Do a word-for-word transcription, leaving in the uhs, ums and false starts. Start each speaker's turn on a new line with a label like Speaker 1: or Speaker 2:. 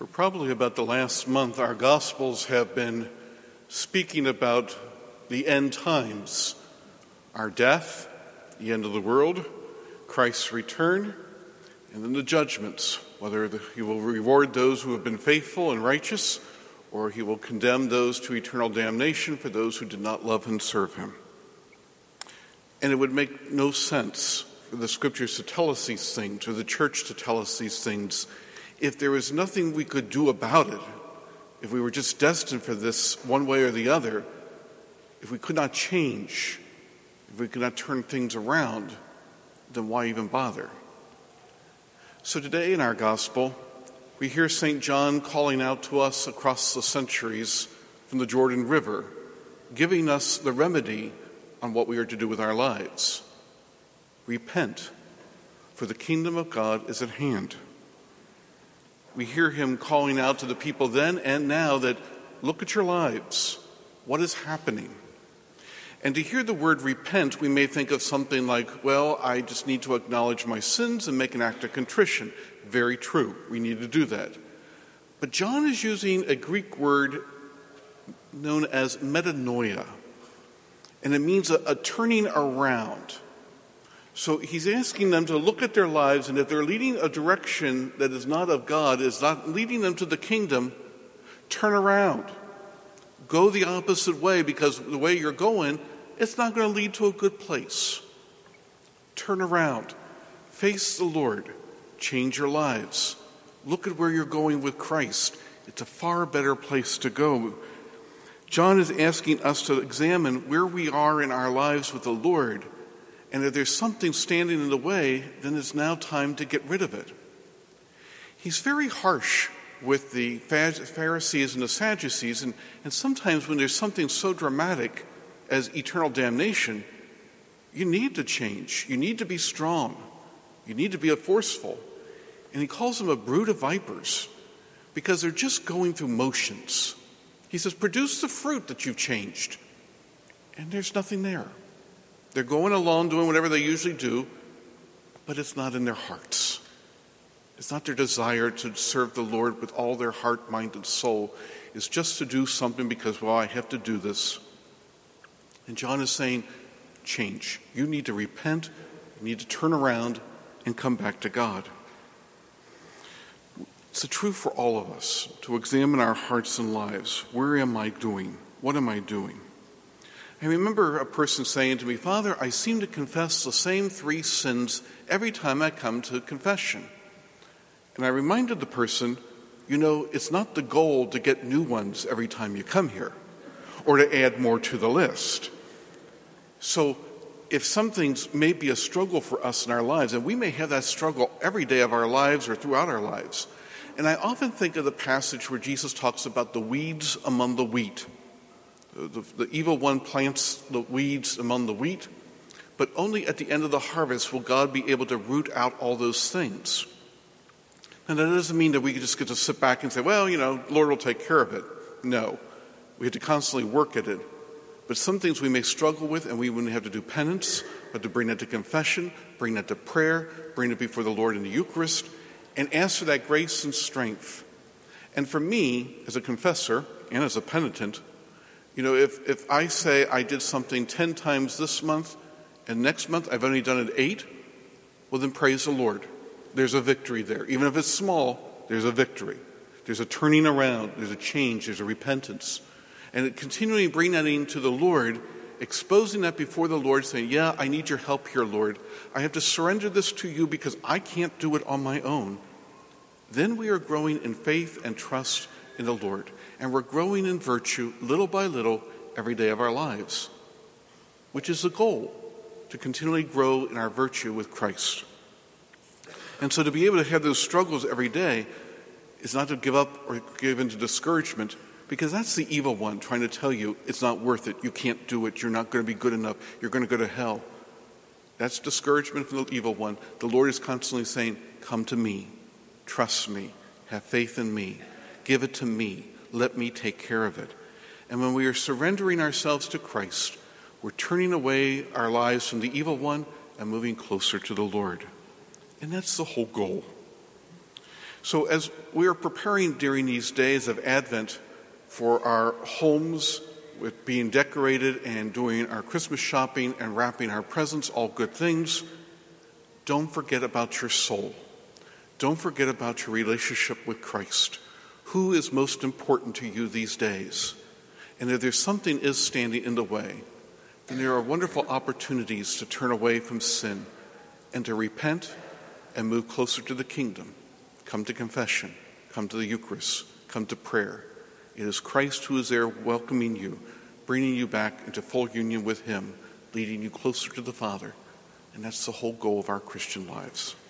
Speaker 1: For probably about the last month, our Gospels have been speaking about the end times, our death, the end of the world, Christ's return, and then the judgments, whether he will reward those who have been faithful and righteous, or he will condemn those to eternal damnation for those who did not love and serve him. And it would make no sense for the Scriptures to tell us these things, or the church to tell us these things, if there was nothing we could do about it, if we were just destined for this one way or the other, if we could not change, if we could not turn things around, then why even bother? So today in our gospel, we hear Saint John calling out to us across the centuries from the Jordan River, giving us the remedy on what we are to do with our lives. Repent, for the kingdom of God is at hand. We hear him calling out to the people then and now that, look at your lives. What is happening? And to hear the word repent, we may think of something like, well, I just need to acknowledge my sins and make an act of contrition. Very true. We need to do that. But John is using a Greek word known as metanoia, and it means a, a turning around. So he's asking them to look at their lives, and if they're leading a direction that is not of God, is not leading them to the kingdom, turn around. Go the opposite way, because the way you're going, it's not going to lead to a good place. Turn around. Face the Lord. Change your lives. Look at where you're going with Christ. It's a far better place to go. John is asking us to examine where we are in our lives with the Lord, and if there's something standing in the way, then it's now time to get rid of it. He's very harsh with the Pharisees and the Sadducees, and, and sometimes when there's something so dramatic as eternal damnation, you need to change. You need to be strong. You need to be forceful. And he calls them a brood of vipers because they're just going through motions. He says, produce the fruit that you've changed. And there's nothing there. They're going along doing whatever they usually do, but it's not in their hearts. It's not their desire to serve the Lord with all their heart, mind, and soul. It's just to do something because, well, I have to do this. And John is saying, change. You need to repent. You need to turn around and come back to God. It's true for all of us to examine our hearts and lives. Where am I doing? What am I doing? I remember a person saying to me, Father, I seem to confess the same three sins every time I come to confession. And I reminded the person, you know, it's not the goal to get new ones every time you come here or to add more to the list. So if some things may be a struggle for us in our lives, and we may have that struggle every day of our lives or throughout our lives, and I often think of the passage where Jesus talks about the weeds among the wheat. The, the evil one plants the weeds among the wheat, but only at the end of the harvest will God be able to root out all those things. And that doesn't mean that we just get to sit back and say, well, you know, Lord will take care of it. No. We have to constantly work at it. But some things we may struggle with, and we wouldn't have to do penance, but to bring that to confession, bring that to prayer, bring it before the Lord in the Eucharist, and ask for that grace and strength. And for me, as a confessor and as a penitent, you know, if, if I say I did something ten times this month, and next month I've only done it eight, well then praise the Lord. There's a victory there. Even if it's small, there's a victory. There's a turning around, there's a change, there's a repentance. And it continually bring that into the Lord, exposing that before the Lord, saying, yeah, I need your help here, Lord. I have to surrender this to you because I can't do it on my own. Then we are growing in faith and trust in the Lord. And we're growing in virtue little by little every day of our lives, which is the goal, to continually grow in our virtue with Christ. And so to be able to have those struggles every day is not to give up or give into discouragement, because that's the evil one trying to tell you it's not worth it, you can't do it, you're not going to be good enough, you're going to go to hell. That's discouragement from the evil one. The Lord is constantly saying, come to me, trust me, have faith in me, give it to me. Let me take care of it. And when we are surrendering ourselves to Christ, we're turning away our lives from the evil one and moving closer to the Lord. And that's the whole goal. So as we are preparing during these days of Advent for our homes with being decorated and doing our Christmas shopping and wrapping our presents, all good things, don't forget about your soul. Don't forget about your relationship with Christ. Who is most important to you these days? And if there's something is standing in the way, then there are wonderful opportunities to turn away from sin and to repent and move closer to the kingdom. Come to confession, come to the Eucharist, come to prayer. It is Christ who is there welcoming you, bringing you back into full union with him, leading you closer to the Father. And that's the whole goal of our Christian lives.